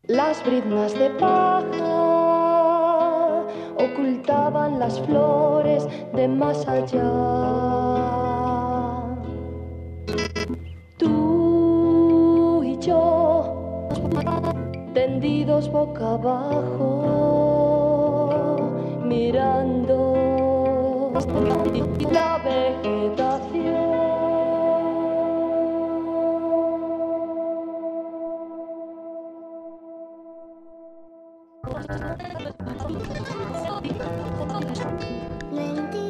Las briznas de paja ocultaban las flores de más allá. Tú y yo, tendidos boca abajo, mirando la vegetación. No entiendo.